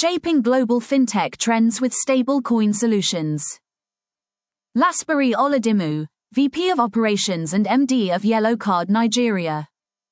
shaping global fintech trends with stablecoin solutions. Lasbury Oladimu, VP of Operations and MD of Yellow Card Nigeria.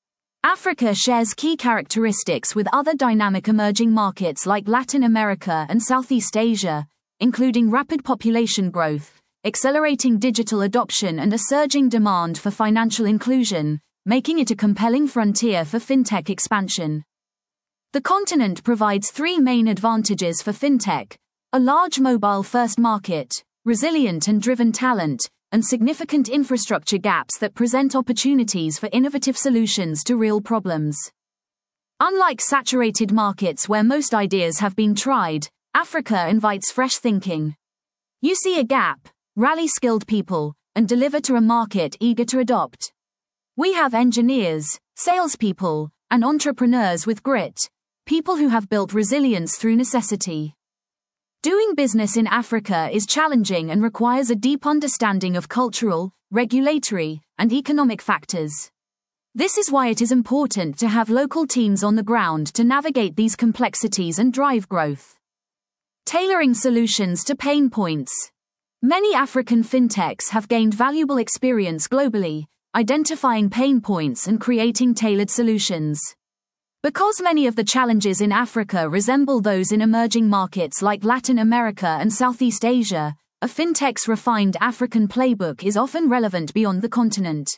Africa shares key characteristics with other dynamic emerging markets like Latin America and Southeast Asia, including rapid population growth, accelerating digital adoption and a surging demand for financial inclusion, making it a compelling frontier for fintech expansion. The continent provides three main advantages for fintech: a large mobile-first market, resilient and driven talent, and significant infrastructure gaps that present opportunities for innovative solutions to real problems. Unlike saturated markets where most ideas have been tried, Africa invites fresh thinking. You see a gap, rally skilled people, and deliver to a market eager to adopt. We have engineers, salespeople, and entrepreneurs with grit, people who have built resilience through necessity. Doing business in Africa is challenging and requires a deep understanding of cultural, regulatory, and economic factors. This is why it is important to have local teams on the ground to navigate these complexities and drive growth. Tailoring solutions to pain points. Many African fintechs have gained valuable experience globally, identifying pain points and creating tailored solutions. Because many of the challenges in Africa resemble those in emerging markets like Latin America and Southeast Asia, a fintech's refined African playbook is often relevant beyond the continent.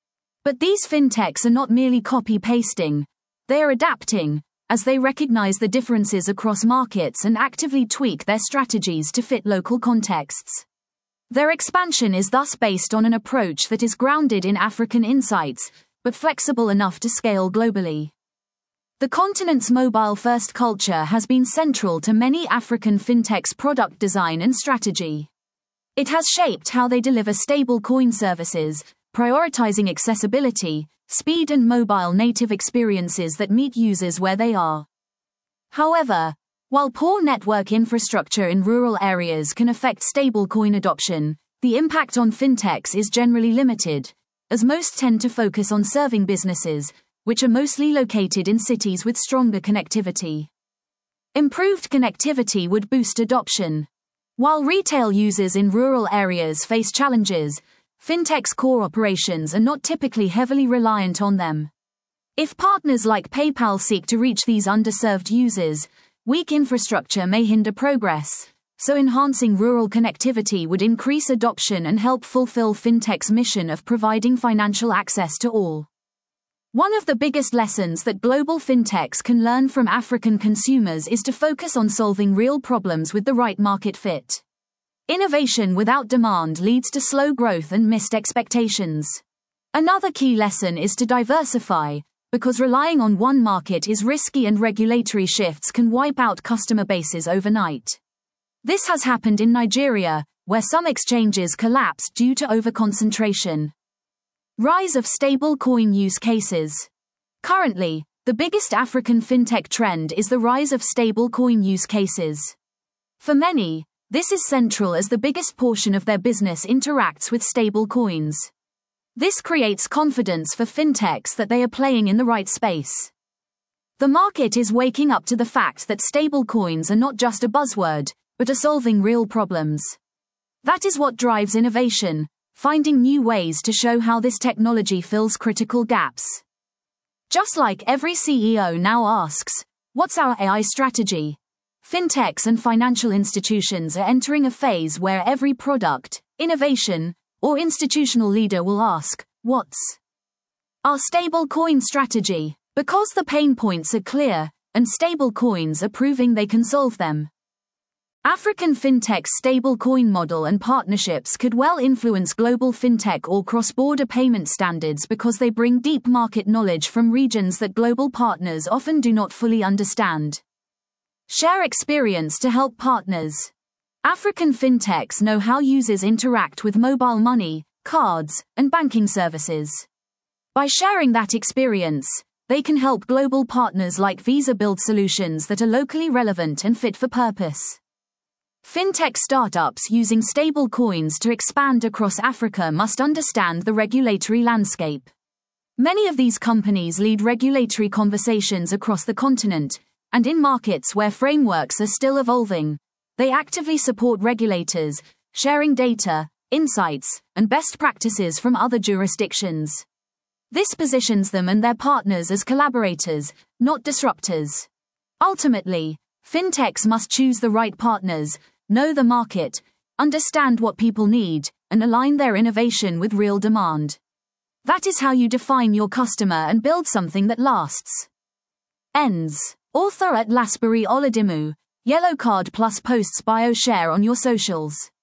But these fintechs are not merely copy-pasting, they are adapting, as they recognize the differences across markets and actively tweak their strategies to fit local contexts. Their expansion is thus based on an approach that is grounded in African insights, but flexible enough to scale globally. The continent's mobile-first culture has been central to many African fintechs' product design and strategy. It has shaped how they deliver stablecoin services, prioritizing accessibility, speed and mobile native experiences that meet users where they are. However, while poor network infrastructure in rural areas can affect stablecoin adoption, the impact on fintechs is generally limited, as most tend to focus on serving businesses, which are mostly located in cities with stronger connectivity. Improved connectivity would boost adoption. While retail users in rural areas face challenges, fintech's core operations are not typically heavily reliant on them. If partners like PayPal seek to reach these underserved users, weak infrastructure may hinder progress, so enhancing rural connectivity would increase adoption and help fulfill fintech's mission of providing financial access to all. One of the biggest lessons that global fintechs can learn from African consumers is to focus on solving real problems with the right market fit. Innovation without demand leads to slow growth and missed expectations. Another key lesson is to diversify, because relying on one market is risky and regulatory shifts can wipe out customer bases overnight. This has happened in Nigeria, where some exchanges collapsed due to overconcentration. Rise of stablecoin use cases. Currently, the biggest African fintech trend is the rise of stablecoin use cases. For many, this is central as the biggest portion of their business interacts with stablecoins. This creates confidence for fintechs that they are playing in the right space. The market is waking up to the fact that stablecoins are not just a buzzword, but are solving real problems. That is what drives innovation, finding new ways to show how this technology fills critical gaps. Just like every CEO now asks, "What's our AI strategy?" Fintechs and financial institutions are entering a phase where every product, innovation, or institutional leader will ask, "What's our stablecoin strategy?" Because the pain points are clear, and stablecoins are proving they can solve them. African fintech's stablecoin model and partnerships could well influence global fintech or cross-border payment standards because they bring deep market knowledge from regions that global partners often do not fully understand. Share experience to help partners. African fintechs know how users interact with mobile money, cards, and banking services. By sharing that experience, they can help global partners like Visa build solutions that are locally relevant and fit for purpose. Fintech startups using stablecoins to expand across Africa must understand the regulatory landscape. Many of these companies lead regulatory conversations across the continent, And in markets where frameworks are still evolving, they actively support regulators, sharing data, insights, and best practices from other jurisdictions. This positions them and their partners as collaborators, not disruptors. Ultimately, fintechs must choose the right partners, know the market, understand what people need, and align their innovation with real demand. That is how you define your customer and build something that lasts. Ends. Author at Lasperi Oladimu. Yellow Card Plus posts bio share on your socials.